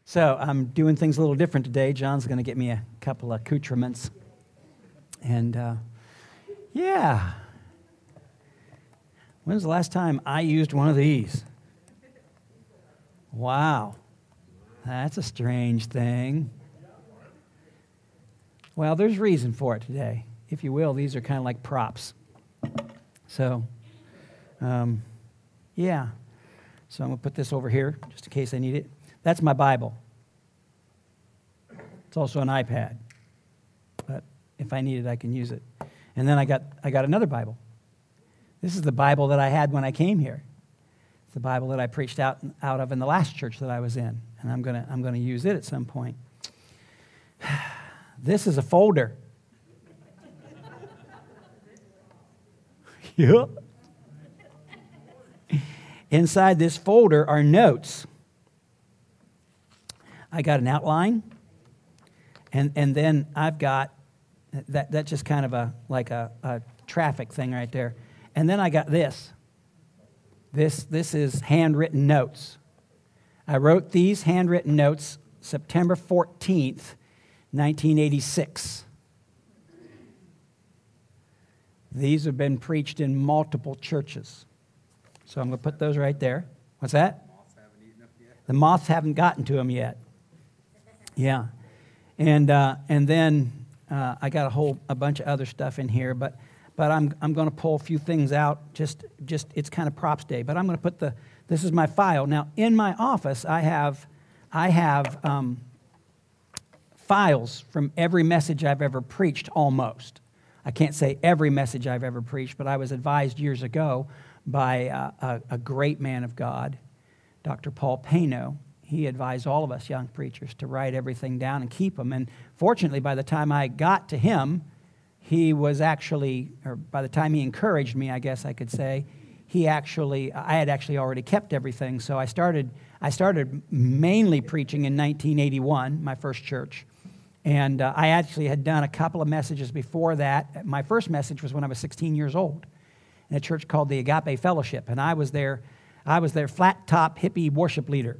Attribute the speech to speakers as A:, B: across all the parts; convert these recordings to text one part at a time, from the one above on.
A: So I'm doing things a little different today. John's going to get me a couple of accoutrements. And yeah. When's the last time I used one of these? Wow. That's a strange thing. Well, there's reason for it today. If you will, these are kind of like props. So, yeah. So I'm going to put this over here just in case I need it. That's my Bible. It's also an iPad. But if I need it, I can use it. And then I got another Bible. This is the Bible that I had when I came here. It's the Bible that I preached out of in the last church that I was in. And I'm gonna use it at some point. This is a folder. Yep. Inside this folder are notes. I got an outline, and then I've got that's just kind of a traffic thing right there. And then I got this. This is handwritten notes. I wrote these handwritten notes September 14th, 1986. These have been preached in multiple churches. So I'm going to put those right there. What's that? The moths haven't gotten to them yet. Yeah. And then I got a bunch of other stuff in here, but I'm going to pull a few things out. Just it's kind of props day. But I'm going to put this is my file. Now in my office I have files from every message I've ever preached almost. I can't say every message I've ever preached, but I was advised years ago by a great man of God, Dr. Paul Pano. He advised all of us young preachers to write everything down and keep them. And fortunately, by the time I got to him, he was actually, or by the time he encouraged me, I guess I could say, I had actually already kept everything. So I started mainly preaching in 1981, my first church. And I actually had done a couple of messages before that. My first message was when I was 16 years old in a church called the Agape Fellowship. And I was their flat-top hippie worship leader.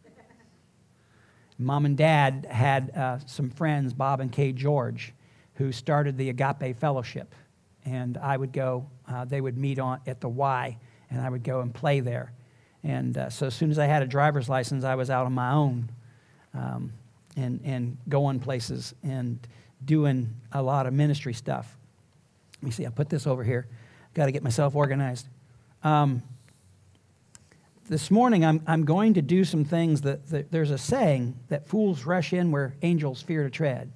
A: Mom and Dad had some friends, Bob and Kay George, who started the Agape Fellowship. And I would go, they would meet at the Y, and I would go and play there. And so as soon as I had a driver's license, I was out on my own and going places and doing a lot of ministry stuff. Let me see, I'll put this over here. Got to get myself organized. This morning, I'm going to do some things that there's a saying that fools rush in where angels fear to tread.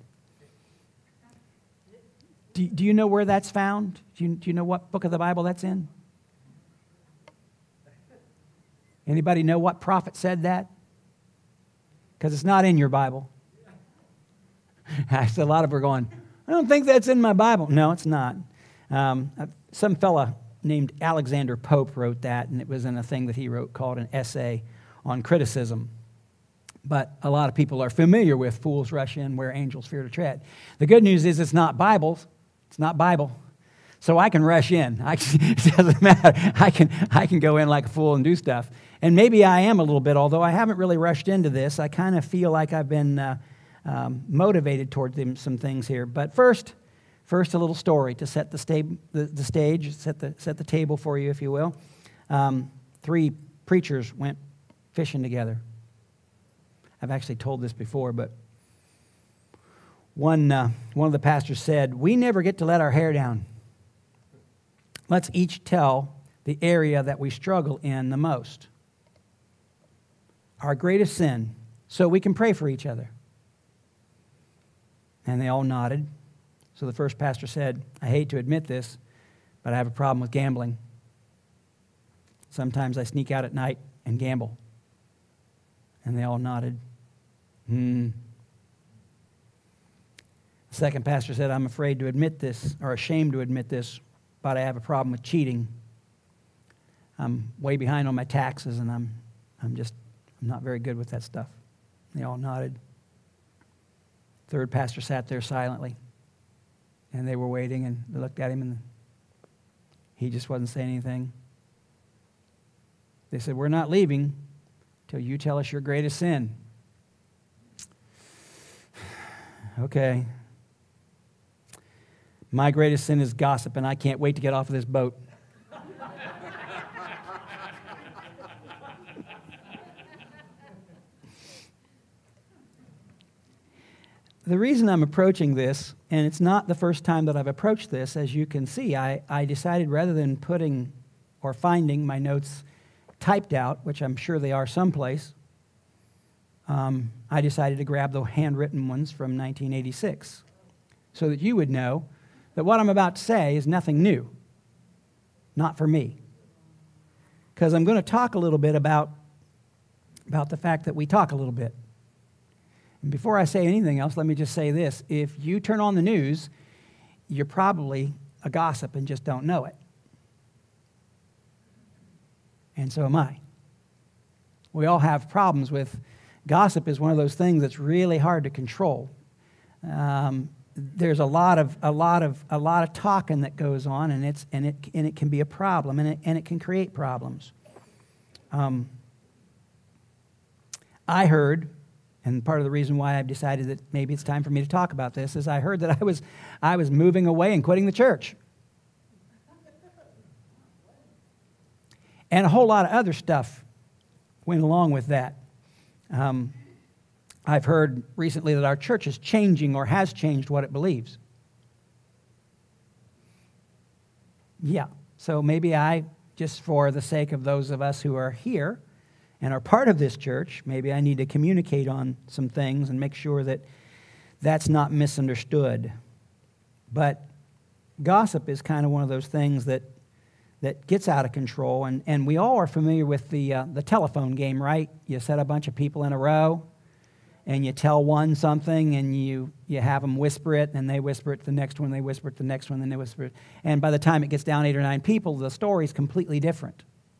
A: Do you know where that's found? Do you know what book of the Bible that's in? Anybody know what prophet said that? Because it's not in your Bible. A lot of them are going, I don't think that's in my Bible. No, it's not. Some fella named Alexander Pope wrote that, and it was in a thing that he wrote called an essay on criticism. But a lot of people are familiar with fools rush in where angels fear to tread. The good news is it's not Bible. It's not Bible. So I can rush in. It doesn't matter. I can go in like a fool and do stuff. And maybe I am a little bit, although I haven't really rushed into this. I kind of feel like I've been motivated toward some things here. But first, a little story to set the stage, set the table for you, if you will. 3 preachers went fishing together. I've actually told this before, but one of the pastors said, "We never get to let our hair down. Let's each tell the area that we struggle in the most, our greatest sin, so we can pray for each other." And they all nodded. So the first pastor said, "I hate to admit this, but I have a problem with gambling. Sometimes I sneak out at night and gamble." And they all nodded. The second pastor said, "I'm afraid to admit this, or ashamed to admit this, but I have a problem with cheating. I'm way behind on my taxes, and I'm not very good with that stuff." And they all nodded. Third pastor sat there silently. And they were waiting, and they looked at him, and he just wasn't saying anything. They said, "We're not leaving till you tell us your greatest sin." Okay. My greatest sin is gossip, and I can't wait to get off of this boat. The reason I'm approaching this, and it's not the first time that I've approached this, as you can see, I decided rather than putting or finding my notes typed out, which I'm sure they are someplace, I decided to grab the handwritten ones from 1986 so that you would know that what I'm about to say is nothing new, not for me. Because I'm going to talk a little bit about the fact that we talk a little bit. And before I say anything else, let me just say this. If you turn on the news, you're probably a gossip and just don't know it. And so am I. We all have problems with gossip. Is one of those things that's really hard to control. There's a lot of talking that goes on, and it can be a problem, and it can create problems. I heard, and part of the reason why I've decided that maybe it's time for me to talk about this is I heard that I was moving away and quitting the church. And a whole lot of other stuff went along with that. I've heard recently that our church is changing or has changed what it believes. Yeah, so maybe I, just for the sake of those of us who are here and are part of this church, maybe I need to communicate on some things and make sure that that's not misunderstood. But gossip is kind of one of those things that gets out of control, and we all are familiar with the telephone game, right? You set a bunch of people in a row, and you tell one something, and you have them whisper it, and they whisper it to the next one, they whisper it to the next one, then they whisper it. And by the time it gets down 8 or 9 people, the story's completely different.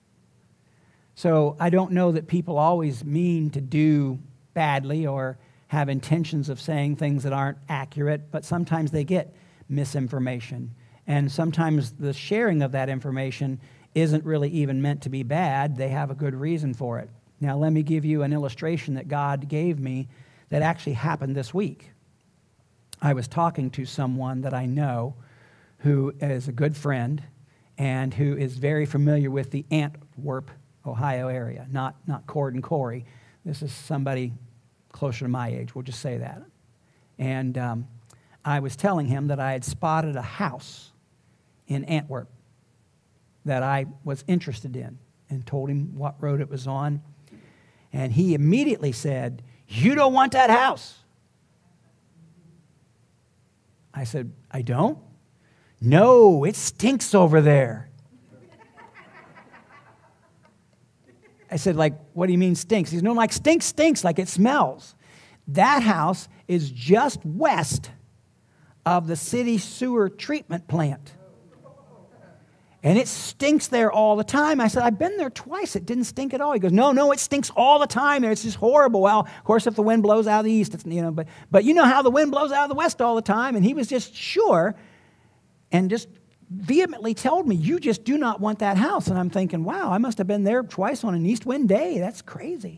A: So I don't know that people always mean to do badly or have intentions of saying things that aren't accurate, but sometimes they get misinformation. And sometimes the sharing of that information isn't really even meant to be bad. They have a good reason for it. Now, let me give you an illustration that God gave me that actually happened this week. I was talking to someone that I know who is a good friend and who is very familiar with the Antwerp, Ohio area, not Cord and Corey. This is somebody closer to my age, we'll just say that. And I was telling him that I had spotted a house in Antwerp that I was interested in and told him what road it was on. And he immediately said, "You don't want that house." I said, "I don't?" "No, it stinks over there." I said, "Like, what do you mean stinks?" He said, "No, like stinks, like it smells." That house is just west of the city sewer treatment plant. And it stinks there all the time. I said, "I've been there twice. It didn't stink at all." He goes, No, it stinks all the time there. It's just horrible." Well, of course, if the wind blows out of the east, it's, but you know how the wind blows out of the west all the time. And he was just sure and just vehemently told me, "You just do not want that house." And I'm thinking, wow, I must have been there twice on an east wind day. That's crazy.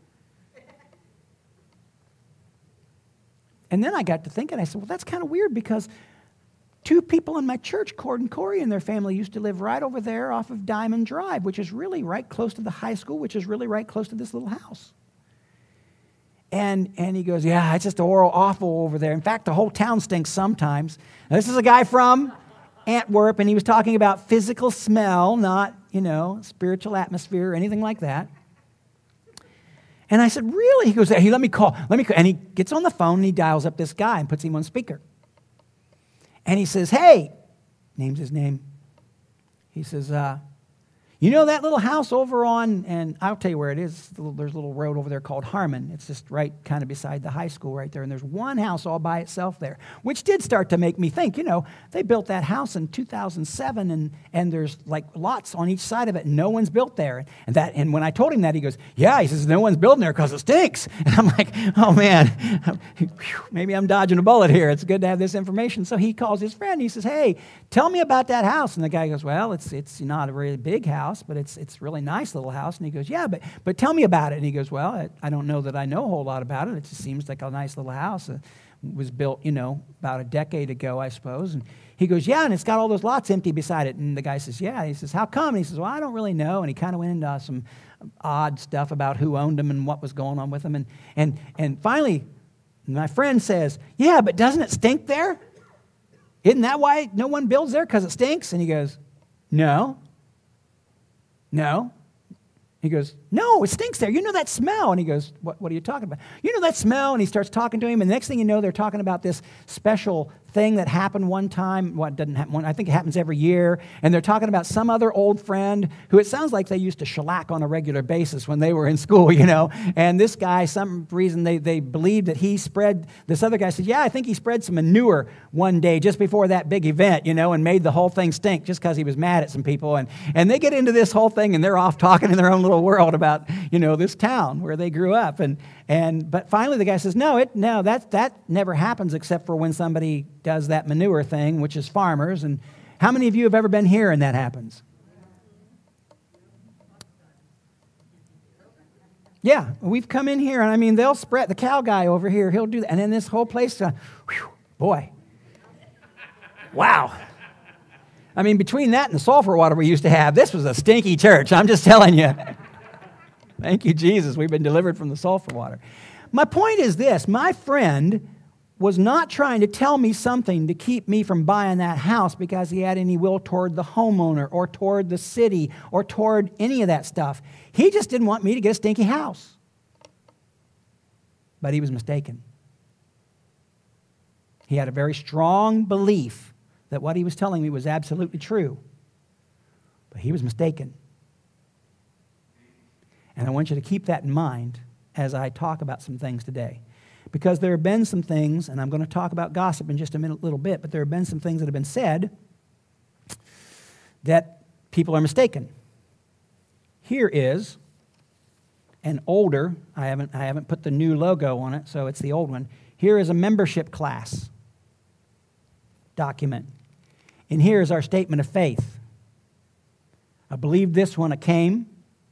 A: And then I got to thinking, I said, well, that's kind of weird because 2 people in my church, Cord and Corey and their family, used to live right over there off of Diamond Drive, which is really right close to the high school, which is really right close to this little house. And he goes, "Yeah, it's just awful over there. In fact, the whole town stinks sometimes." Now, this is a guy from Antwerp, and he was talking about physical smell, not, spiritual atmosphere or anything like that. And I said, "Really?" He goes, "Hey, let me call. And he gets on the phone, and he dials up this guy and puts him on speaker. And he says, "Hey," names his name. He says, "You know that little house over on," and I'll tell you where it is. There's a little road over there called Harmon. It's just right kind of beside the high school right there. And there's one house all by itself there, which did start to make me think, they built that house in 2007, and there's like lots on each side of it, and no one's built there. And when I told him that, he goes, "Yeah," he says, "no one's building there because it stinks." And I'm like, oh man, maybe I'm dodging a bullet here. It's good to have this information. So he calls his friend. He says, "Hey, tell me about that house." And the guy goes, "Well, it's not a really big house. house, but it's a really nice little house. And he goes, yeah, but tell me about it. And he goes, well, I don't know that I know a whole lot about it. It just seems like a nice little house. It was built, about a decade ago, I suppose. And he goes, yeah, and it's got all those lots empty beside it. And the guy says, yeah. He says, how come? And he says, well, I don't really know. And he kind of went into some odd stuff about who owned them and what was going on with them. And finally, my friend says, yeah, but doesn't it stink there? Isn't that why no one builds there? Because it stinks? And he goes, no. He goes, no, it stinks there. You know that smell. And he goes, what are you talking about? You know that smell? And he starts talking to him. And the next thing you know, they're talking about this special thing that happened one time. Well, it doesn't happen. I think it happens every year. And they're talking about some other old friend who it sounds like they used to shellac on a regular basis when they were in school, And this guy, some reason they believed that he spread, this other guy said, yeah, I think he spread some manure one day just before that big event, and made the whole thing stink just because he was mad at some people. And they get into this whole thing and they're off talking in their own little world about, this town where they grew up. But finally the guy says, no, that never happens except for when somebody does that manure thing, which is farmers. And how many of you have ever been here and that happens? Yeah, we've come in here, and they'll spread, the cow guy over here, he'll do that. And then this whole place, boy, wow. Between that and the sulfur water we used to have, this was a stinky church, I'm just telling you. Thank you, Jesus. We've been delivered from the sulfur water. My point is this. My friend was not trying to tell me something to keep me from buying that house because he had any will toward the homeowner or toward the city or toward any of that stuff. He just didn't want me to get a stinky house. But he was mistaken. He had a very strong belief that what he was telling me was absolutely true. But he was mistaken. And I want you to keep that in mind as I talk about some things today. Because there have been some things, and I'm going to talk about gossip in just a little bit, but there have been some things that have been said that people are mistaken. Here is an older, I haven't put the new logo on it, so it's the old one. Here is a membership class document. And here is our statement of faith. I believe this when it came.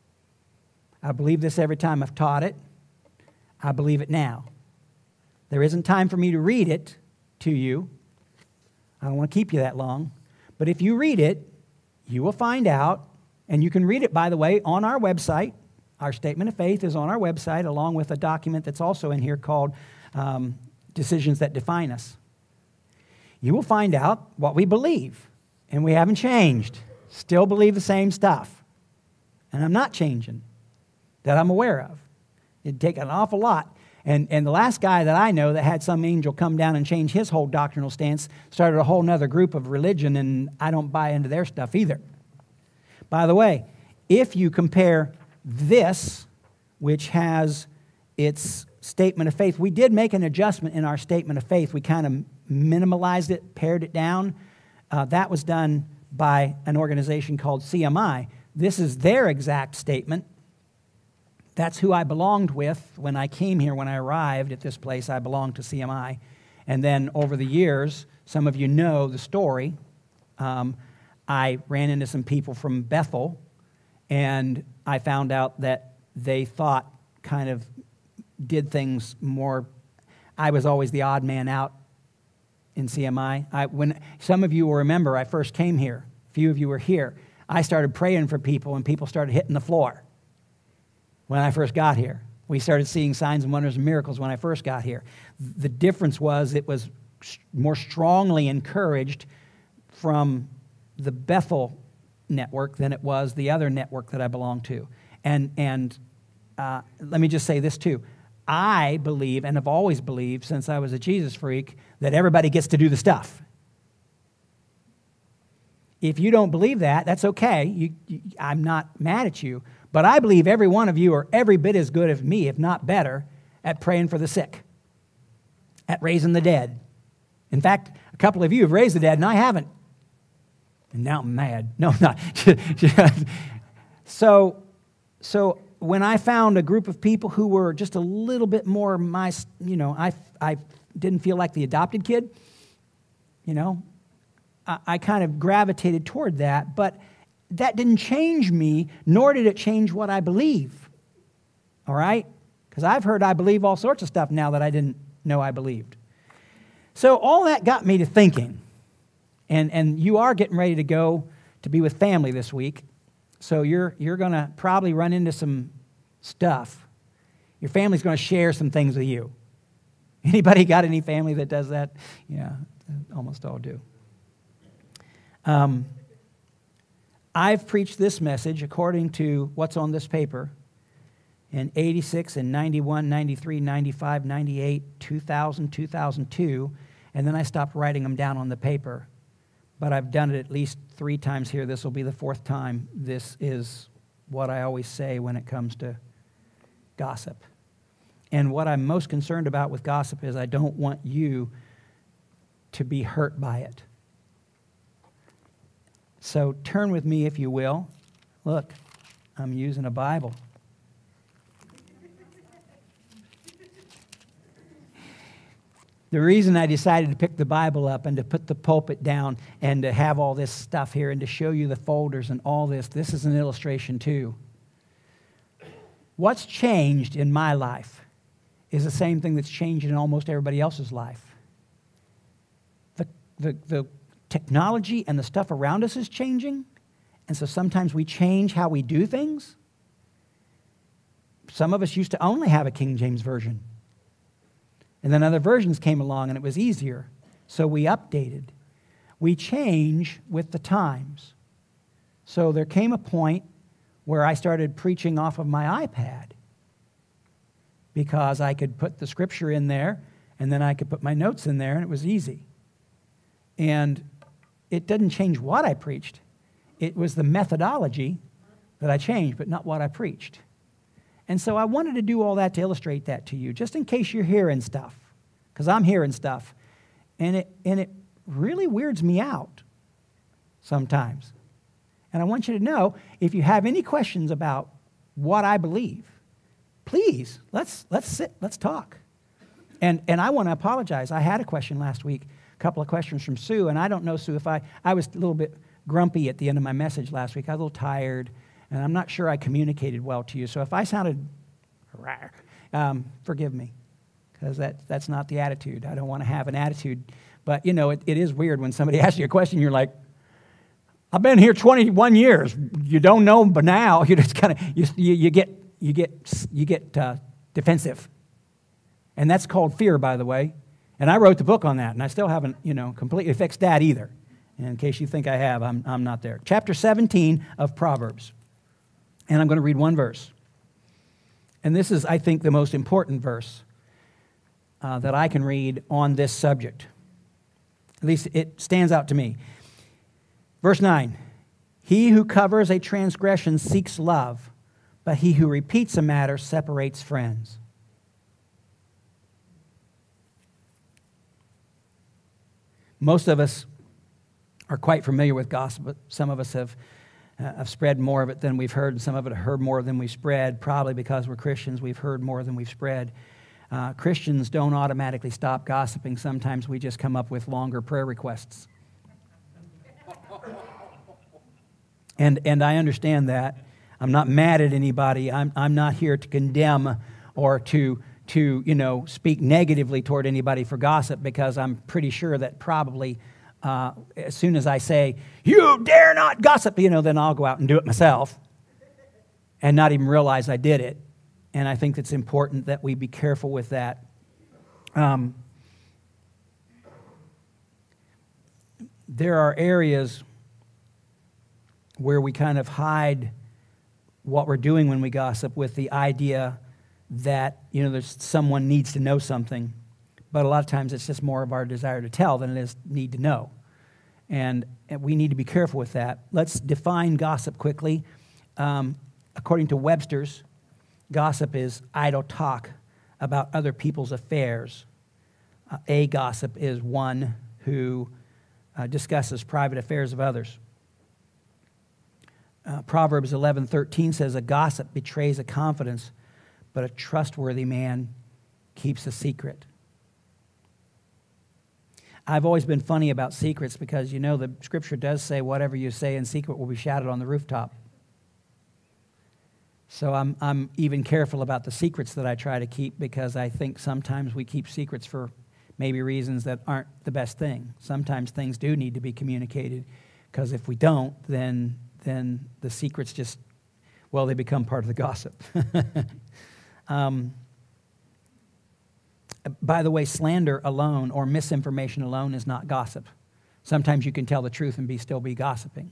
A: I believe this every time I've taught it. I believe it now. There isn't time for me to read it to you. I don't want to keep you that long. But if you read it, you will find out, and you can read it, by the way, on our website. Our statement of faith is on our website, along with a document that's also in here called Decisions That Define Us. You will find out what we believe, and we haven't changed. Still believe the same stuff. And I'm not changing, that I'm aware of. It'd take an awful lot. And the last guy that I know that had some angel come down and change his whole doctrinal stance started a whole nother group of religion, and I don't buy into their stuff either. By the way, if you compare this, which has its statement of faith, we did make an adjustment in our statement of faith. We kind of minimalized it, pared it down. That was done by an organization called CMI. This is their exact statement. That's who I belonged with when I came here. When I arrived at this place, I belonged to CMI. And then over the years, some of you know the story. I ran into some people from Bethel, and I found out that they thought kind of did things more. I was always the odd man out in CMI. When some of you will remember, I first came here. A few of you were here. I started praying for people, and people started hitting the floor. When I first got here, we started seeing signs and wonders and miracles when I first got here. The difference was it was more strongly encouraged from the Bethel network than it was the other network that I belonged to. And let me just say this too. I believe, and have always believed since I was a Jesus freak, that everybody gets to do the stuff. If you don't believe that, that's okay. I'm not mad at you. But I believe every one of you are every bit as good as me, if not better, at praying for the sick, at raising the dead. In fact, a couple of you have raised the dead, and I haven't. And now I'm mad. No, I'm not. So when I found a group of people who were just a little bit more I didn't feel like the adopted kid, I kind of gravitated toward that. But that didn't change me, nor did it change what I believe. All right? Because I've heard I believe all sorts of stuff now that I didn't know I believed. So all that got me to thinking. And you are getting ready to go to be with family this week. So you're going to probably run into some stuff. Your family's going to share some things with you. Anybody got any family that does that? Yeah, almost all do. I've preached this message according to what's on this paper in 86 and 91, 93, 95, 98, 2000, 2002, and then I stopped writing them down on the paper. But I've done it at least 3 times here. This will be the 4th time. This is what I always say when it comes to gossip. And what I'm most concerned about with gossip is I don't want you to be hurt by it. So turn with me, if you will. Look, I'm using a Bible. The reason I decided to pick the Bible up and to put the pulpit down and to have all this stuff here and to show you the folders and all this is an illustration too. What's changed in my life is the same thing that's changed in almost everybody else's life. The technology and the stuff around us is changing, and so sometimes we change how we do things. Some of us used to only have a King James Version. And then other versions came along and it was easier. So we updated. We change with the times. So there came a point where I started preaching off of my iPad because I could put the scripture in there and then I could put my notes in there and it was easy. And it didn't change what I preached. It was the methodology that I changed, but not what I preached. And so I wanted to do all that to illustrate that to you, just in case you're hearing stuff, because I'm hearing stuff. And it really weirds me out sometimes. And I want you to know, if you have any questions about what I believe, please, let's sit, let's talk. And I want to apologize. I had a question last week, a couple of questions from Sue, and I don't know, Sue, if I was a little bit grumpy at the end of my message last week. I was a little tired. And I'm not sure I communicated well to you. So if I sounded forgive me, because that's not the attitude. I don't want to have an attitude. But, it is weird when somebody asks you a question, you're like, I've been here 21 years. You don't know, but now you just kind of you get defensive. And that's called fear, by the way. And I wrote the book on that, and I still haven't, completely fixed that either. And in case you think I have, I'm not there. Chapter 17 of Proverbs. And I'm going to read one verse. And this is, I think, the most important verse that I can read on this subject. At least it stands out to me. Verse 9. He who covers a transgression seeks love, but he who repeats a matter separates friends. Most of us are quite familiar with gossip, but some of us have spread more of it than we've heard, and some of it have heard more than we've spread. Probably because we're Christians, we've heard more than we've spread. Christians don't automatically stop gossiping. Sometimes we just come up with longer prayer requests. And I understand that. I'm not mad at anybody. I'm not here to condemn or to speak negatively toward anybody for gossip, because I'm pretty sure that probably as soon as I say, you dare not gossip, then I'll go out and do it myself and not even realize I did it. And I think it's important that we be careful with that. There are areas where we kind of hide what we're doing when we gossip with the idea that, there's someone needs to know something. But a lot of times it's just more of our desire to tell than it is need to know. And we need to be careful with that. Let's define gossip quickly. According to Webster's, gossip is idle talk about other people's affairs. A gossip is one who discusses private affairs of others. Proverbs 11:13 says, a gossip betrays a confidence, but a trustworthy man keeps a secret. I've always been funny about secrets because, you know, the scripture does say whatever you say in secret will be shouted on the rooftop. So I'm even careful about the secrets that I try to keep, because I think sometimes we keep secrets for maybe reasons that aren't the best thing. Sometimes things do need to be communicated, because if we don't, then the secrets just, well, they become part of the gossip. By the way, slander alone or misinformation alone is not gossip. Sometimes you can tell the truth and still be gossiping.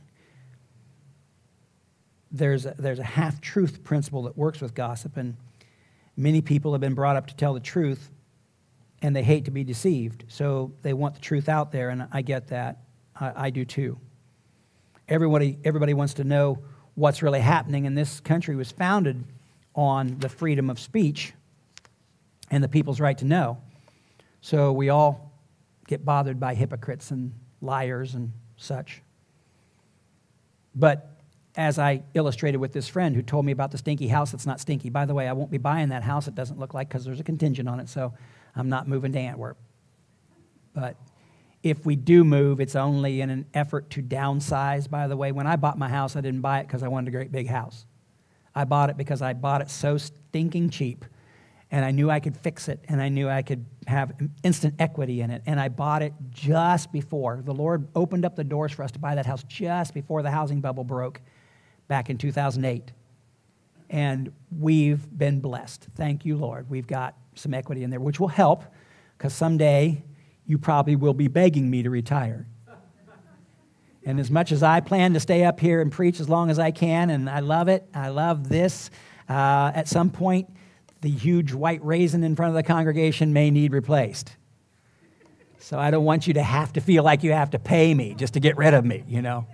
A: There's a half-truth principle that works with gossip, and many people have been brought up to tell the truth, and they hate to be deceived, so they want the truth out there, and I get that. I do too. Everybody wants to know what's really happening, and this country was founded on the freedom of speech and the people's right to know. So we all get bothered by hypocrites and liars and such. But as I illustrated with this friend who told me about the stinky house that's not stinky. By the way, I won't be buying that house, it doesn't look like, because there's a contingent on it, so I'm not moving to Antwerp. But if we do move, it's only in an effort to downsize. By the way, when I bought my house, I didn't buy it because I wanted a great big house. I bought it because I bought it so stinking cheap, and I knew I could fix it, and I knew I could have instant equity in it. And I bought it just before. The Lord opened up the doors for us to buy that house just before the housing bubble broke back in 2008. And we've been blessed. Thank you, Lord. We've got some equity in there, which will help, because someday you probably will be begging me to retire. And as much as I plan to stay up here and preach as long as I can, and I love it, I love this, at some point, the huge white raisin in front of the congregation may need replaced. So I don't want you to have to feel like you have to pay me just to get rid of me, you know.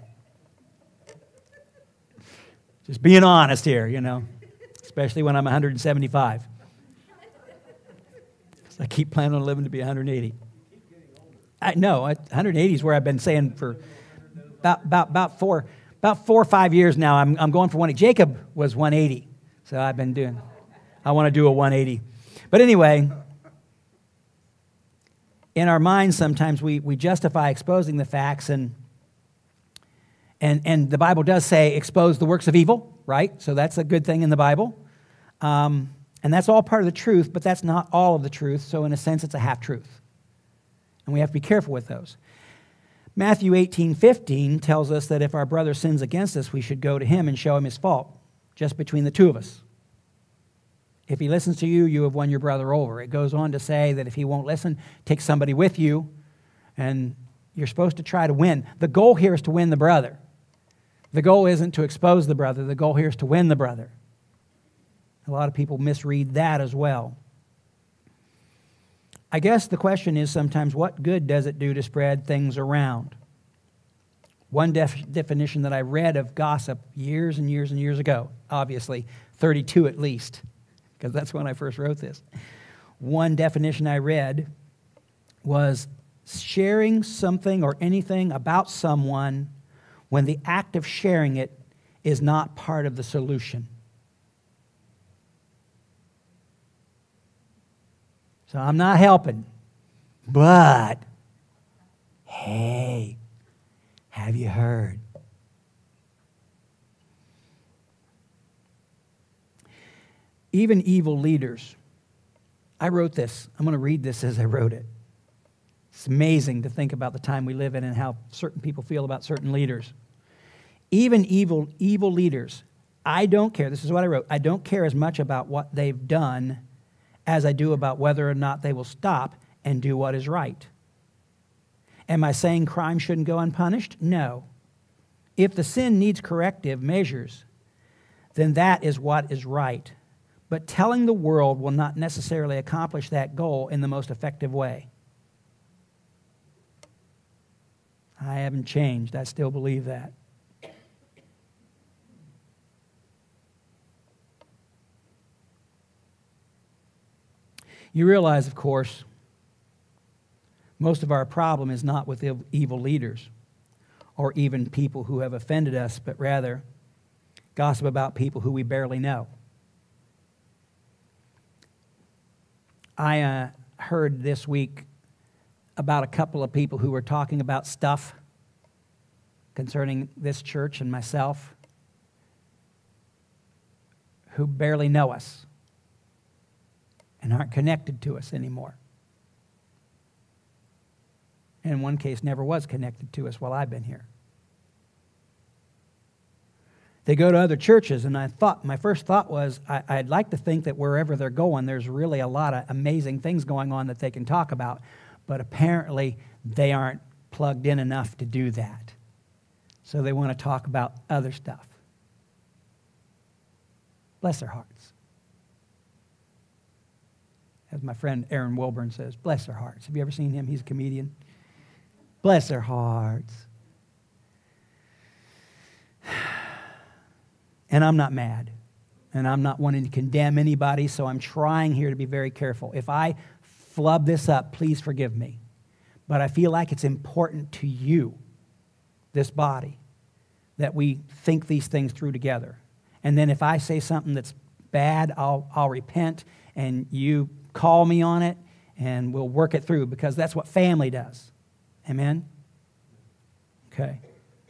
A: Just being honest here, you know, especially when I'm 175. I keep planning on living to be 180. No, 180 is where I've been saying for about 4 or 5 years now. I'm going for 180. Jacob was 180, so I want to do a 180. But anyway, in our minds sometimes we justify exposing the facts, and the Bible does say expose the works of evil, right? So that's a good thing in the Bible. And that's all part of the truth, but that's not all of the truth. So in a sense, it's a half-truth. And we have to be careful with those. Matthew 18:15 tells us that if our brother sins against us, we should go to him and show him his fault, just between the two of us. If he listens to you, you have won your brother over. It goes on to say that if he won't listen, take somebody with you, and you're supposed to try to win. The goal here is to win the brother. The goal isn't to expose the brother. The goal here is to win the brother. A lot of people misread that as well. I guess the question is sometimes, what good does it do to spread things around? One definition that I read of gossip years and years and years ago, obviously 32 at least, because that's when I first wrote this. One definition I read was sharing something or anything about someone when the act of sharing it is not part of the solution. So I'm not helping, but hey, have you heard? Even evil leaders. I wrote this. I'm going to read this as I wrote it. It's amazing to think about the time we live in and how certain people feel about certain leaders. Even evil leaders, I don't care. This is what I wrote. I don't care as much about what they've done as I do about whether or not they will stop and do what is right. Am I saying crime shouldn't go unpunished? No. If the sin needs corrective measures, then that is what is right. But telling the world will not necessarily accomplish that goal in the most effective way. I haven't changed. I still believe that. You realize, of course, most of our problem is not with evil leaders or even people who have offended us, but rather gossip about people who we barely know. I heard this week about a couple of people who were talking about stuff concerning this church and myself who barely know us and aren't connected to us anymore. And in one case, never was connected to us while I've been here. They go to other churches, and my first thought was, I'd like to think that wherever they're going, there's really a lot of amazing things going on that they can talk about, but apparently they aren't plugged in enough to do that. So they want to talk about other stuff. Bless their hearts. As my friend Aaron Wilburn says, bless their hearts. Have you ever seen him? He's a comedian. Bless their hearts. And I'm not mad. And I'm not wanting to condemn anybody, so I'm trying here to be very careful. If I flub this up, please forgive me. But I feel like it's important to you, this body, that we think these things through together. And then if I say something that's bad, I'll repent, and you call me on it, and we'll work it through, because that's what family does. Amen? Okay.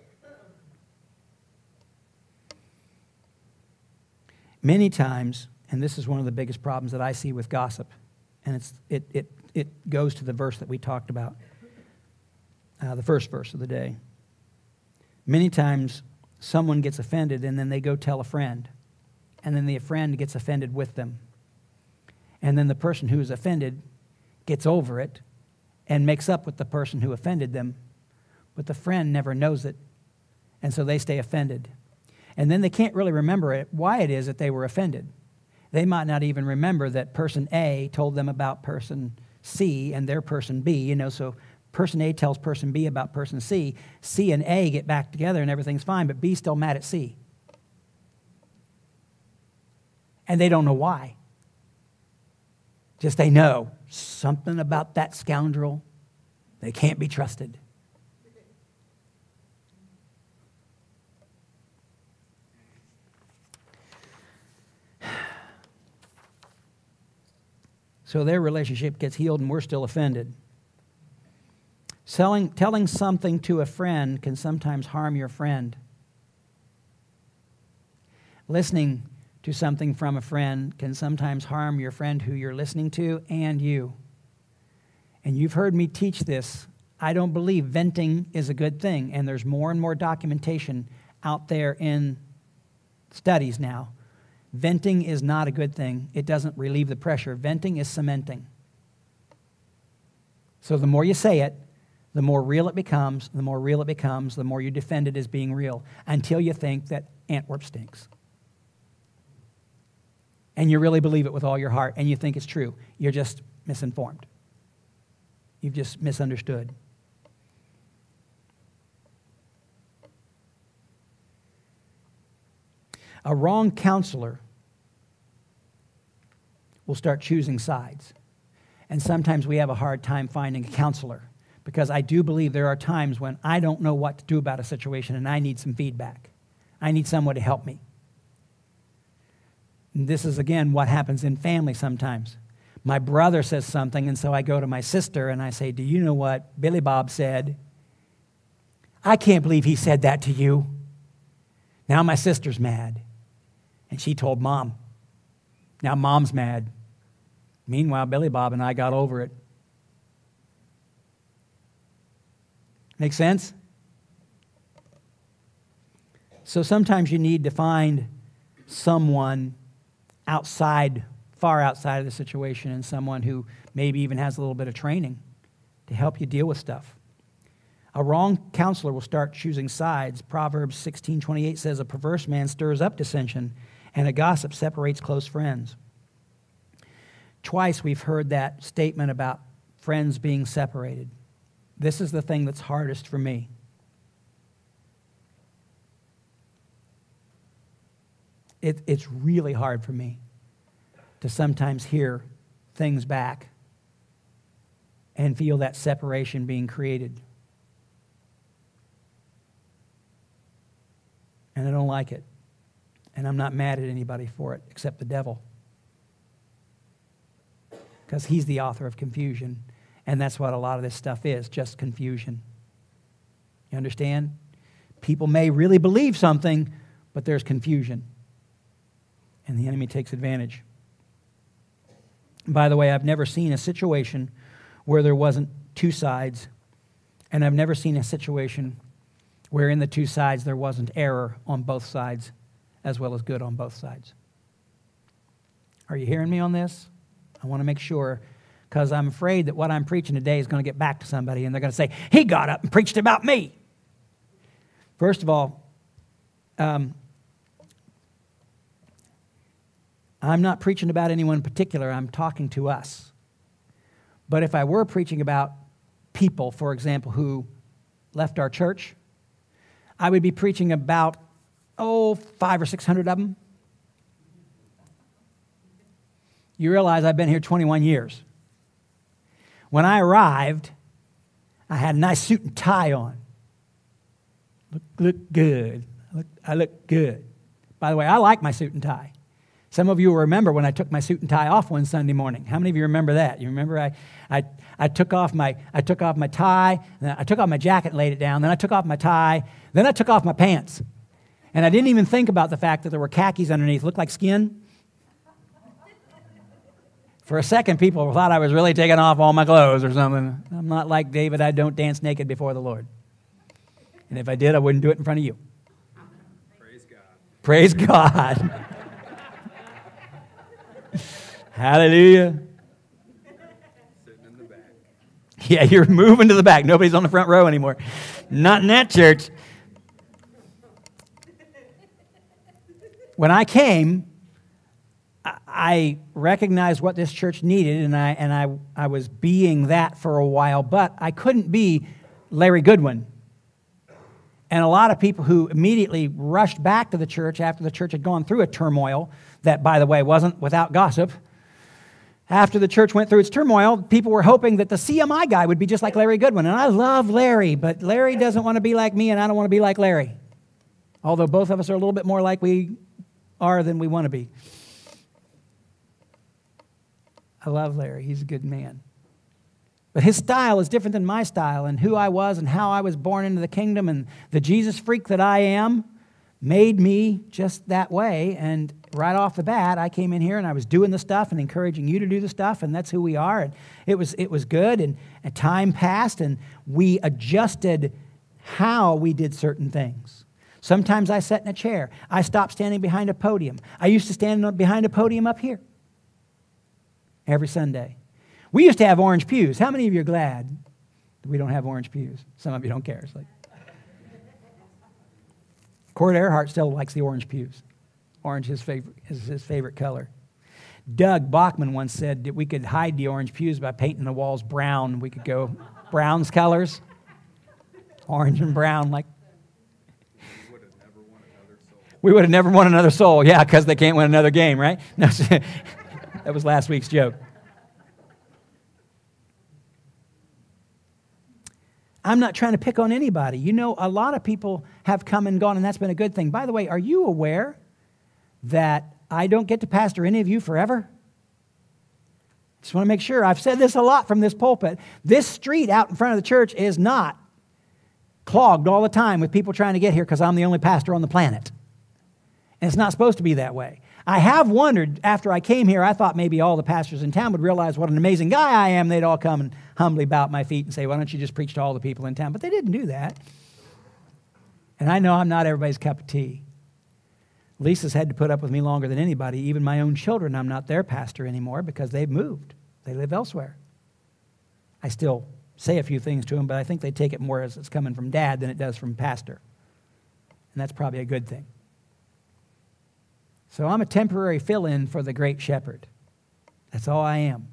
A: Many times, and this is one of the biggest problems that I see with gossip, and it goes to the verse that we talked about, the first verse of the day. Many times, someone gets offended, and then they go tell a friend, and then the friend gets offended with them. And then the person who is offended gets over it and makes up with the person who offended them, but the friend never knows it, and so they stay offended. And then they can't really remember why it is that they were offended. They might not even remember that person A told them about person C and their person B, so person A tells person B about person C. C and A get back together and everything's fine, but B's still mad at C. And they don't know why. Just they know something about that scoundrel. They can't be trusted. So their relationship gets healed and we're still offended. Telling something to a friend can sometimes harm your friend. Listening to something from a friend can sometimes harm your friend who you're listening to and you. And you've heard me teach this. I don't believe venting is a good thing, and there's more and more documentation out there in studies now. Venting is not a good thing. It doesn't relieve the pressure. Venting is cementing. So the more you say it, the more real it becomes. The more real it becomes, the more you defend it as being real, until you think that Antwerp stinks. And you really believe it with all your heart, and you think it's true. You're just misinformed. You've just misunderstood. A wrong counselor will start choosing sides. And sometimes we have a hard time finding a counselor, because I do believe there are times when I don't know what to do about a situation and I need some feedback. I need someone to help me. And this is, again, what happens in family sometimes. My brother says something, and so I go to my sister and I say, do you know what Billy Bob said? I can't believe he said that to you. Now my sister's mad. And she told Mom. Now Mom's mad. Meanwhile, Billy Bob and I got over it. Make sense? So sometimes you need to find someone outside, far outside of the situation, and someone who maybe even has a little bit of training to help you deal with stuff. A wrong counselor will start choosing sides. Proverbs 16:28 says, a perverse man stirs up dissension, and a gossip separates close friends. Twice we've heard that statement about friends being separated. This is the thing that's hardest for me. It's really hard for me to sometimes hear things back and feel that separation being created. And I don't like it. And I'm not mad at anybody for it except the devil, because he's the author of confusion. And that's what a lot of this stuff is, just confusion. You understand? People may really believe something, but there's confusion. And the enemy takes advantage. By the way, I've never seen a situation where there wasn't two sides, and I've never seen a situation where in the two sides there wasn't error on both sides as well as good on both sides. Are you hearing me on this? I want to make sure, because I'm afraid that what I'm preaching today is going to get back to somebody, and they're going to say, he got up and preached about me. First of all, I'm not preaching about anyone in particular. I'm talking to us. But if I were preaching about people, for example, who left our church, I would be preaching about, 500 or 600 of them. You realize I've been here 21 years. When I arrived, I had a nice suit and tie on. Look good. I look good. By the way, I like my suit and tie. Some of you will remember when I took my suit and tie off one Sunday morning. How many of you remember that? You remember I took off my tie, then I took off my jacket and laid it down, then I took off my tie, then I took off my pants. And I didn't even think about the fact that there were khakis underneath. Looked like skin. For a second, people thought I was really taking off all my clothes or something. I'm not like David. I don't dance naked before the Lord. And if I did, I wouldn't do it in front of you.
B: Praise God.
A: Praise God. Hallelujah.
B: Sitting in the back.
A: Yeah, you're moving to the back. Nobody's on the front row anymore. Not in that church. When I came, I recognized what this church needed, and I was being that for a while, but I couldn't be Larry Goodwin. And a lot of people who immediately rushed back to the church after the church had gone through a turmoil that, by the way, wasn't without gossip. After the church went through its turmoil, people were hoping that the CMI guy would be just like Larry Goodwin. And I love Larry, but Larry doesn't want to be like me, and I don't want to be like Larry. Although both of us are a little bit more like we are than we want to be. I love Larry. He's a good man. But his style is different than my style, and who I was and how I was born into the kingdom and the Jesus freak that I am made me just that way. And right off the bat, I came in here and I was doing the stuff and encouraging you to do the stuff, and that's who we are. And it was good, and time passed, and we adjusted how we did certain things. Sometimes I sat in a chair. I stopped standing behind a podium. I used to stand behind a podium up here every Sunday. We used to have orange pews. How many of you are glad that we don't have orange pews? Some of you don't care. It's like Cord Earhart still likes the orange pews. Orange is his favorite color. Doug Bachman once said that we could hide the orange pews by painting the walls brown. We could go Brown's colors, orange and brown. Like we would have never won another soul. Yeah, because they can't win another game, right? No, that was last week's joke. I'm not trying to pick on anybody. You know, a lot of people have come and gone, and that's been a good thing. By the way, are you aware that I don't get to pastor any of you forever? Just want to make sure. I've said this a lot from this pulpit. This street out in front of the church is not clogged all the time with people trying to get here because I'm the only pastor on the planet. And it's not supposed to be that way. I have wondered, after I came here, I thought maybe all the pastors in town would realize what an amazing guy I am. They'd all come and humbly bow at my feet and say, why don't you just preach to all the people in town? But they didn't do that. And I know I'm not everybody's cup of tea. Lisa's had to put up with me longer than anybody. Even my own children, I'm not their pastor anymore because they've moved. They live elsewhere. I still say a few things to them, but I think they take it more as it's coming from dad than it does from pastor. And that's probably a good thing. So I'm a temporary fill-in for the great shepherd. That's all I am.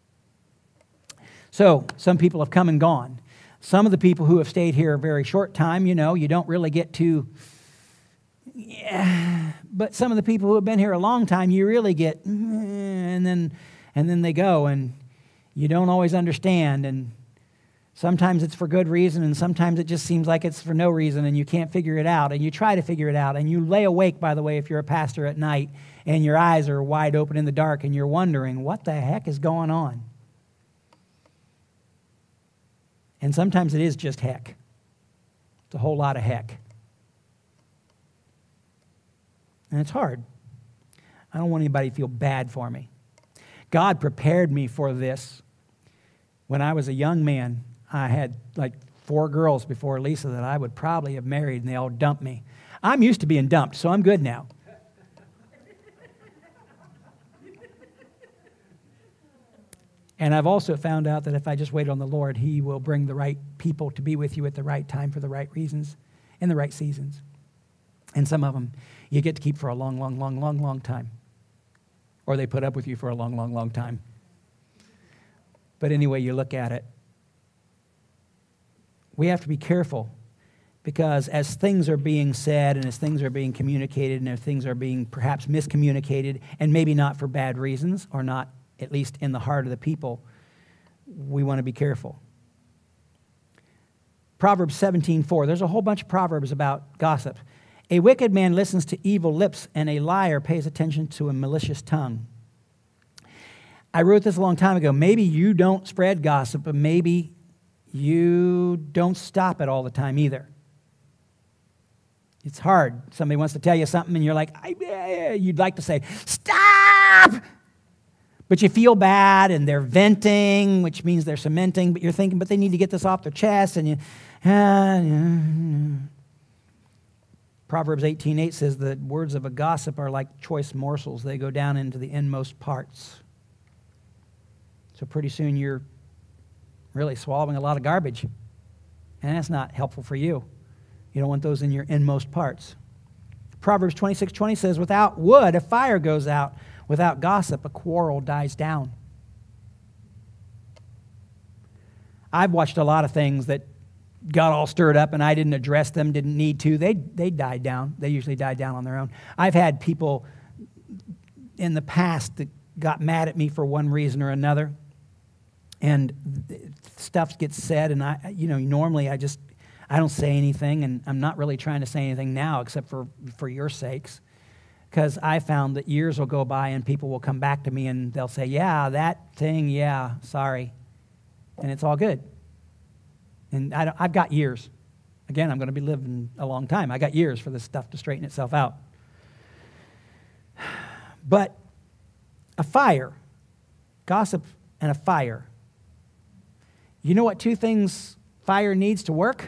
A: So some people have come and gone. Some of the people who have stayed here a very short time, you know, you don't really get to... Yeah, but some of the people who have been here a long time, you really get... And then they go, and you don't always understand, and sometimes it's for good reason, and sometimes it just seems like it's for no reason, and you can't figure it out, and you try to figure it out, and you lay awake, by the way, if you're a pastor at night, and your eyes are wide open in the dark, and you're wondering, what the heck is going on? And sometimes it is just heck. It's a whole lot of heck. And it's hard. I don't want anybody to feel bad for me. God prepared me for this. When I was a young man, I had like 4 girls before Lisa that I would probably have married, and they all dumped me. I'm used to being dumped, so I'm good now. And I've also found out that if I just wait on the Lord, He will bring the right people to be with you at the right time for the right reasons in the right seasons. And some of them you get to keep for a long, long, long, long, long time. Or they put up with you for a long, long, long time. But anyway, you look at it. We have to be careful, because as things are being said and as things are being communicated and as things are being perhaps miscommunicated, and maybe not for bad reasons or not at least in the heart of the people, we want to be careful. Proverbs 17:4. There's a whole bunch of proverbs about gossip. A wicked man listens to evil lips, and a liar pays attention to a malicious tongue. I wrote this a long time ago. Maybe you don't spread gossip, but maybe you don't stop it all the time either. It's hard. Somebody wants to tell you something, and you're like, you'd like to say, stop! But you feel bad, and they're venting, which means they're cementing, but you're thinking, but they need to get this off their chest, and Proverbs 18:8 says the words of a gossip are like choice morsels. They go down into the inmost parts. So pretty soon you're really swallowing a lot of garbage, and that's not helpful for you. You don't want those in your inmost parts. Proverbs 26:20 says, without wood, a fire goes out. Without gossip, a quarrel dies down. I've watched a lot of things that got all stirred up, and I didn't address them, didn't need to. They died down. They usually die down on their own. I've had people in the past that got mad at me for one reason or another, and stuff gets said, and normally I don't say anything, and I'm not really trying to say anything now except for your sakes, because I found that years will go by and people will come back to me and they'll say, yeah, that thing, yeah, sorry, and it's all good. And I've got years. Again, I'm going to be living a long time. I got years for this stuff to straighten itself out. But a fire, gossip and a fire. You know what 2 things fire needs to work?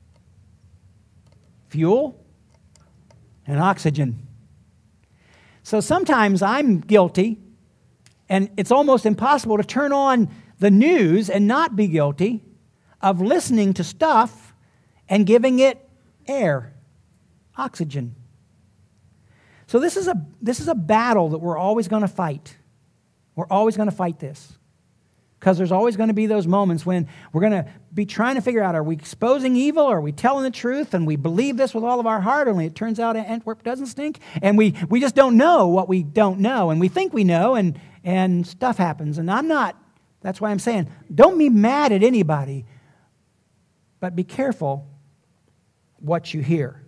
A: Fuel and oxygen. So sometimes I'm guilty, and it's almost impossible to turn on the news and not be guilty of listening to stuff and giving it air, oxygen. So this is a battle that we're always going to fight. We're always going to fight this, because there's always going to be those moments when we're going to be trying to figure out, are we exposing evil, or are we telling the truth, and we believe this with all of our heart, only it turns out Antwerp doesn't stink, and we just don't know what we don't know, and we think we know, and stuff happens. And that's why I'm saying, don't be mad at anybody, but be careful what you hear.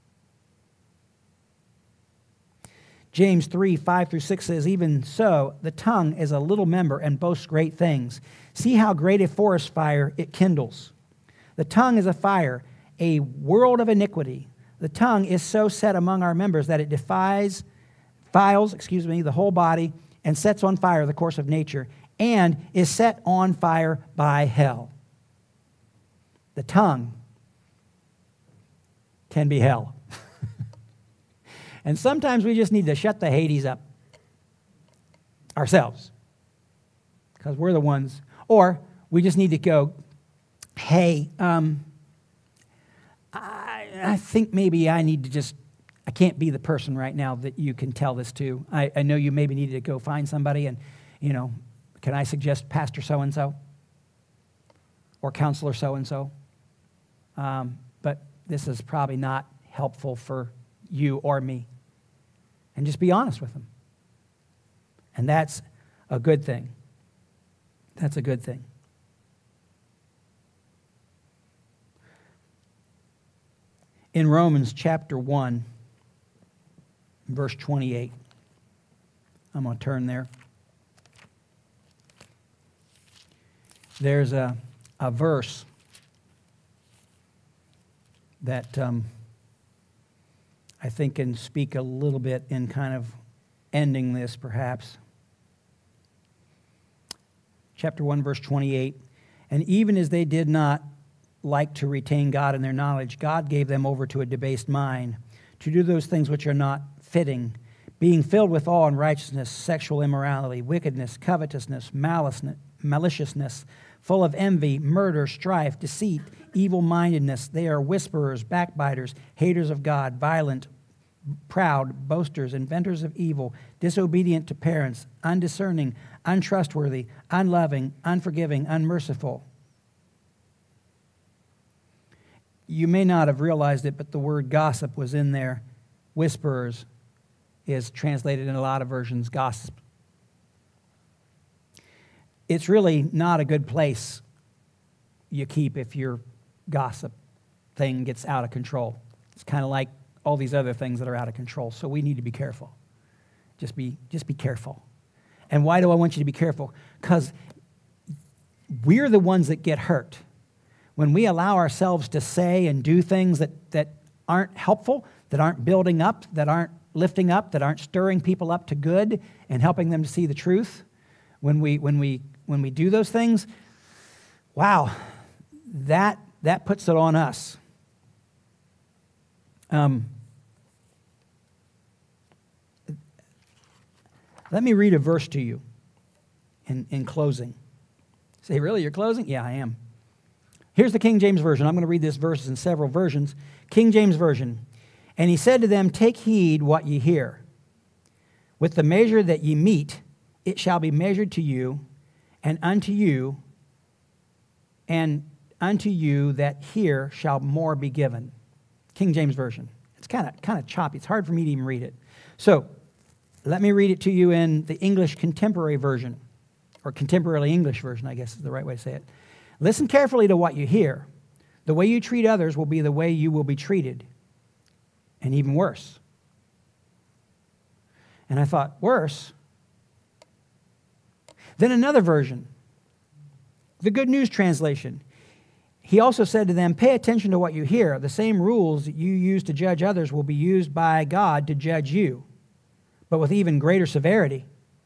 A: James 3:5-6 says, even so, the tongue is a little member and boasts great things. See how great a forest fire it kindles. The tongue is a fire, a world of iniquity. The tongue is so set among our members that it defiles the whole body and sets on fire the course of nature, and is set on fire by hell. The tongue can be hell. And sometimes we just need to shut the Hades up ourselves, because we're the ones. Or we just need to go, hey, I think maybe I need to I can't be the person right now that you can tell this to. I know you maybe need to go find somebody, and, can I suggest Pastor so-and-so or Counselor so-and-so? But this is probably not helpful for you or me. And just be honest with them. And that's a good thing. That's a good thing. In Romans chapter 1, verse 28, I'm going to turn there. There's a verse that I think can speak a little bit in kind of ending this, perhaps. Chapter 1, verse 28. And even as they did not like to retain God in their knowledge, God gave them over to a debased mind, to do those things which are not fitting, being filled with all unrighteousness, sexual immorality, wickedness, covetousness, maliciousness, full of envy, murder, strife, deceit, evil-mindedness. They are whisperers, backbiters, haters of God, violent, proud, boasters, inventors of evil, disobedient to parents, undiscerning, untrustworthy, unloving, unforgiving, unmerciful. You may not have realized it, but the word gossip was in there. Whisperers is translated in a lot of versions, gossip. It's really not a good place you keep if your gossip thing gets out of control. It's kind of like all these other things that are out of control. So we need to be careful. Just be careful. And why do I want you to be careful? Because we're the ones that get hurt. When we allow ourselves to say and do things that aren't helpful, that aren't building up, that aren't lifting up, that aren't stirring people up to good and helping them to see the truth, when we do those things, wow, that puts it on us. Let me read a verse to you in closing. Say, really, you're closing? Yeah, I am. Here's the King James Version. I'm going to read this verse in several versions. King James Version. And he said to them, take heed what ye hear. With the measure that ye meet, it shall be measured to you, and unto you that hear shall more be given. King James Version. It's kind of choppy. It's hard for me to even read it. So, let me read it to you in the English Contemporary Version, or Contemporary English Version, I guess is the right way to say it. Listen carefully to what you hear. The way you treat others will be the way you will be treated, and even worse. And I thought, worse? Then another version, the Good News Translation. He also said to them, pay attention to what you hear. The same rules that you use to judge others will be used by God to judge you, but with even greater severity.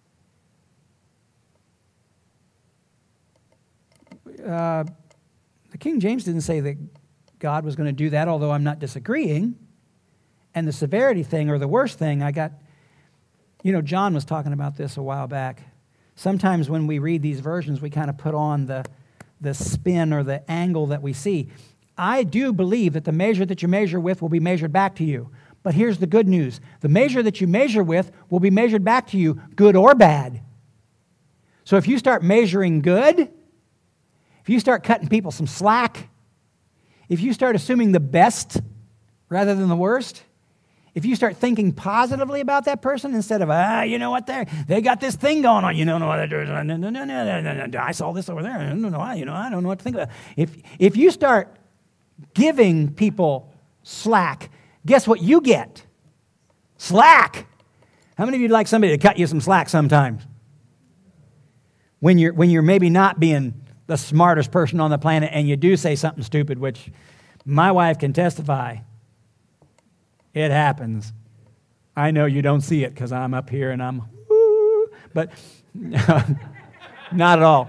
A: The King James didn't say that God was going to do that, although I'm not disagreeing. And the severity thing, or the worst thing, John was talking about this a while back. Sometimes when we read these versions, we kind of put on the spin or the angle that we see. I do believe that the measure that you measure with will be measured back to you. But here's the good news. The measure that you measure with will be measured back to you, good or bad. So if you start measuring good, if you start cutting people some slack, if you start assuming the best rather than the worst, if you start thinking positively about that person instead of, you know what, they got this thing going on, you don't know what they're doing, no, I saw this over there, I don't know what to think about. If you start giving people slack, guess what you get? Slack. How many of you would like somebody to cut you some slack sometimes? When you're maybe not being the smartest person on the planet and you do say something stupid, which my wife can testify. It happens. I know you don't see it because I'm up here and I'm, woo, but not at all.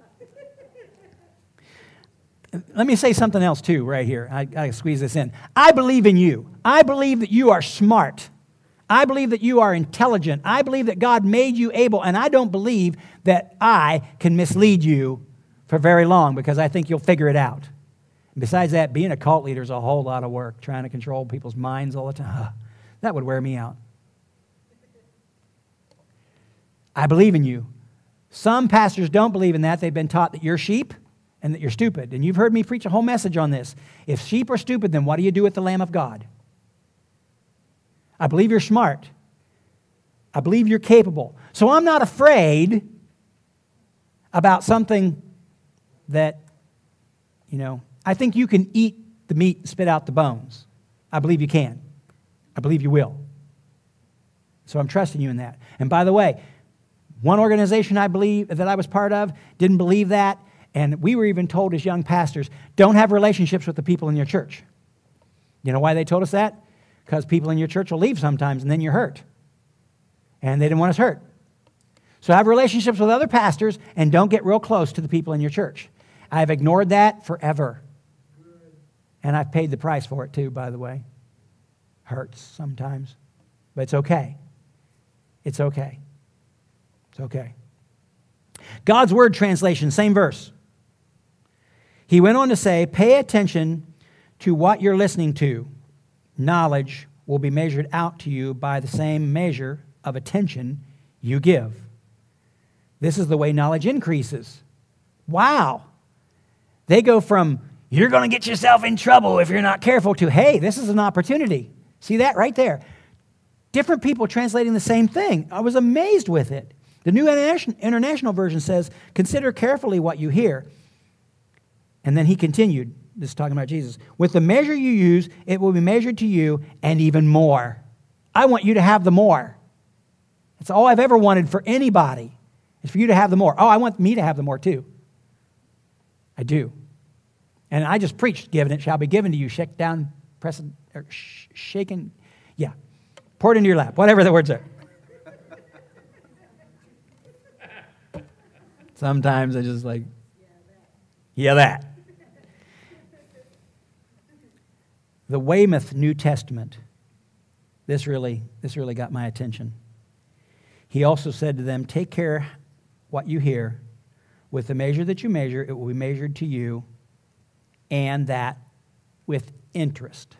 A: Let me say something else too right here. I got to squeeze this in. I believe in you. I believe that you are smart. I believe that you are intelligent. I believe that God made you able, and I don't believe that I can mislead you for very long because I think you'll figure it out. Besides that, being a cult leader is a whole lot of work, trying to control people's minds all the time. That would wear me out. I believe in you. Some pastors don't believe in that. They've been taught that you're sheep and that you're stupid. And you've heard me preach a whole message on this. If sheep are stupid, then what do you do with the Lamb of God? I believe you're smart. I believe you're capable. So I'm not afraid about something that, I think you can eat the meat and spit out the bones. I believe you can. I believe you will. So I'm trusting you in that. And by the way, one organization I believe that I was part of didn't believe that, and we were even told as young pastors, don't have relationships with the people in your church. You know why they told us that? Because people in your church will leave sometimes and then you're hurt. And they didn't want us hurt. So have relationships with other pastors and don't get real close to the people in your church. I've ignored that forever. And I've paid the price for it too, by the way. Hurts sometimes. But it's okay. It's okay. It's okay. God's Word translation, same verse. He went on to say, pay attention to what you're listening to. Knowledge will be measured out to you by the same measure of attention you give. This is the way knowledge increases. Wow. They go from, you're going to get yourself in trouble if you're not careful, to, hey, this is an opportunity. See that right there? Different people translating the same thing. I was amazed with it. The New International Version says, consider carefully what you hear. And then he continued, this is talking about Jesus, with the measure you use, it will be measured to you and even more. I want you to have the more. That's all I've ever wanted for anybody, is for you to have the more. Oh, I want me to have the more too. I do. And I just preached, given it shall be given to you, shake down, press, or shaken, yeah. Pour it into your lap, whatever the words are. Sometimes I just like, yeah, that. The Weymouth New Testament, this really got my attention. He also said to them, take care what you hear. With the measure that you measure, it will be measured to you, and that with interest.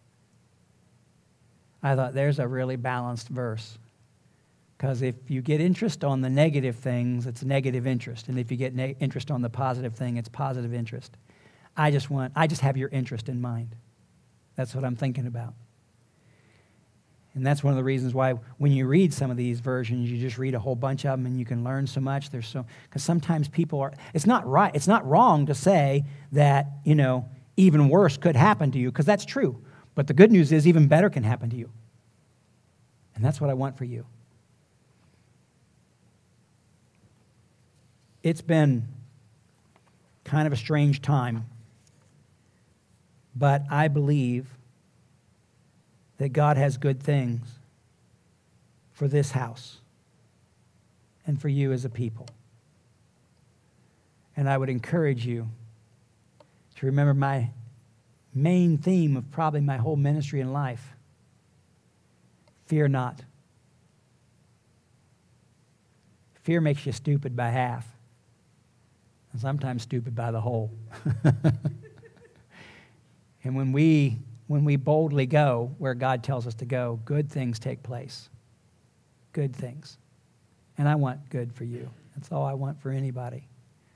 A: I thought, there's a really balanced verse. Because if you get interest on the negative things, it's negative interest. And if you get interest on the positive thing, it's positive interest. I just have your interest in mind. That's what I'm thinking about. And that's one of the reasons why when you read some of these versions, you just read a whole bunch of them and you can learn so much. Because sometimes people are, it's not right, it's not wrong to say that, even worse could happen to you, because that's true. But the good news is even better can happen to you. And that's what I want for you. It's been kind of a strange time, but I believe that God has good things for this house and for you as a people. And I would encourage you to remember my main theme of probably my whole ministry and life. Fear not. Fear makes you stupid by half. And sometimes stupid by the whole. And when we boldly go where God tells us to go, good things take place. Good things. And I want good for you. That's all I want for anybody.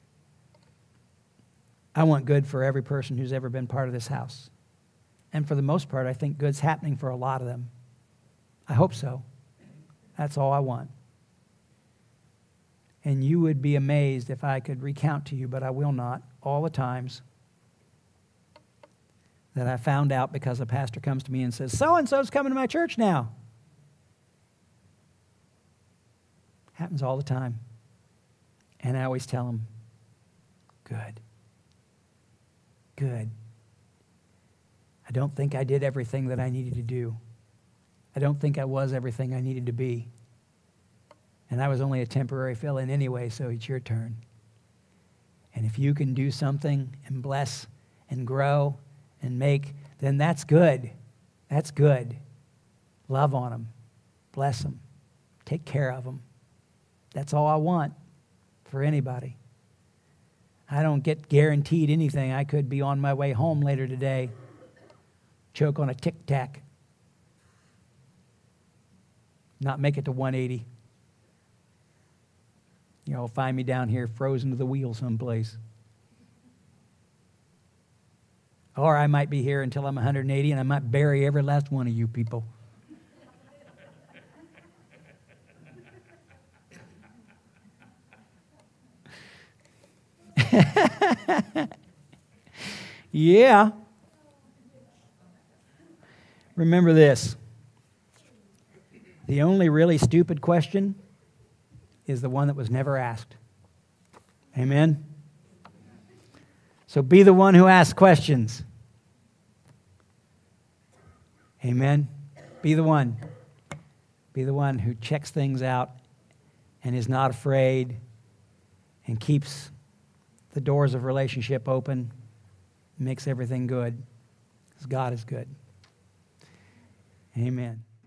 A: I want good for every person who's ever been part of this house. And for the most part, I think good's happening for a lot of them. I hope so. That's all I want. And you would be amazed if I could recount to you, but I will not, all the times that I found out because a pastor comes to me and says, so-and-so's coming to my church now. Happens all the time. And I always tell them, good. Good. I don't think I did everything that I needed to do. I don't think I was everything I needed to be. And I was only a temporary fill-in anyway, so it's your turn. And if you can do something and bless and grow and make, then that's good. That's good. Love on them. Bless them. Take care of them. That's all I want for anybody. I don't get guaranteed anything. I could be on my way home later today, choke on a Tic Tac, not make it to 180. Find me down here frozen to the wheel someplace. Or I might be here until I'm 180 and I might bury every last one of you people. Yeah. Remember this. The only really stupid question is the one that was never asked. Amen? So be the one who asks questions. Amen. Be the one. Be the one who checks things out and is not afraid and keeps the doors of relationship open, makes everything good, because God is good. Amen.